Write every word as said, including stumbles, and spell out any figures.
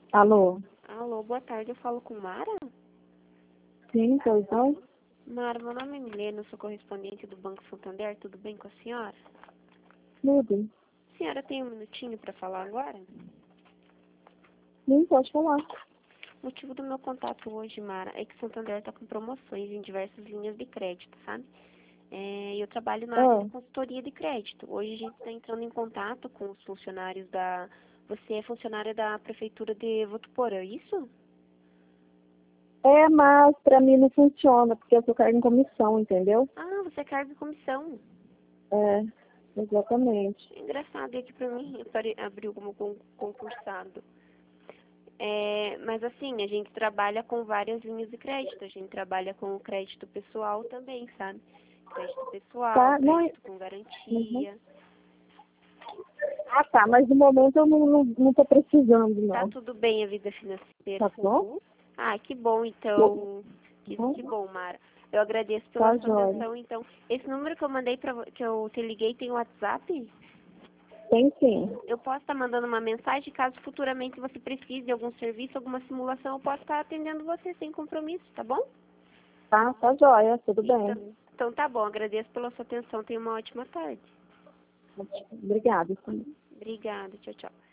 Alô? Alô, boa tarde, eu falo com Mara? Sim, pois não? Mara, meu nome é Milena, eu sou correspondente do Banco Santander, tudo bem com a senhora? Tudo. A senhora tem um minutinho para falar agora? Sim, pode falar. O motivo do meu contato hoje, Mara, é que o Santander está com promoções em diversas linhas de crédito, sabe? É, eu trabalho na área Ah, de consultoria de crédito. Hoje a gente está entrando em contato com os funcionários da... Você é funcionária da Prefeitura de Votuporã, é isso? é, mas pra mim não funciona, porque eu sou cargo em comissão, entendeu? Ah, você é cargo de comissão. É, exatamente. Engraçado, e aqui pra mim apare- abriu como con- concursado. É, mas assim, a gente trabalha com várias linhas de crédito. A gente trabalha com o crédito pessoal também, sabe? Crédito pessoal, Tá, não é... crédito com Uhum. garantia. Ah, tá, mas no momento eu não, não, não tô precisando, Tá não. tudo bem a vida financeira Tá com bom? tu? Ah, que bom, então. Que, Uhum. que bom, Mara. Eu agradeço pela Tá, sua jóia. atenção, então. Esse número que eu mandei pra vo- que eu te liguei tem WhatsApp? Tem sim. Eu posso estar mandando uma mensagem, caso futuramente você precise de algum serviço, alguma simulação, eu posso estar atendendo você sem compromisso, tá bom? Tá, tá jóia, tudo Então, bem. então tá bom, agradeço pela sua atenção, tenha uma ótima tarde. Obrigada. Obrigada, tchau, tchau.